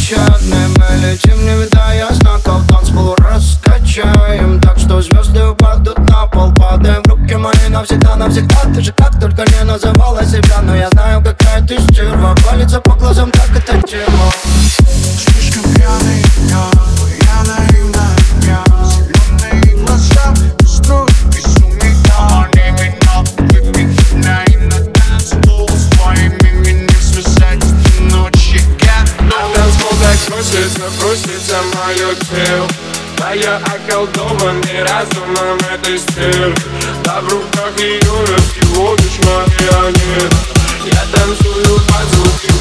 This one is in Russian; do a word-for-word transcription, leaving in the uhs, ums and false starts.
беспощадны. Мы летим, не видая знаков, танцпол раскачаем так, что звезды упадут на пол. Падаем в руки мои навсегда, навсегда. Ты же как только не называла себя, но я знаю, какая ты стерва. Палится по глазам, так это тема. Слишком пьяный я, я наивная я. Зеленые глаза, строят безумие. Они меня выпивают на танцпол. С твоими меня связать в ночи готов. На танцпол так крутится, крутится мое тело. А я околдованный разумом этой стервы. Да в руках ее раскиводишь марионет. Я танцую под звуки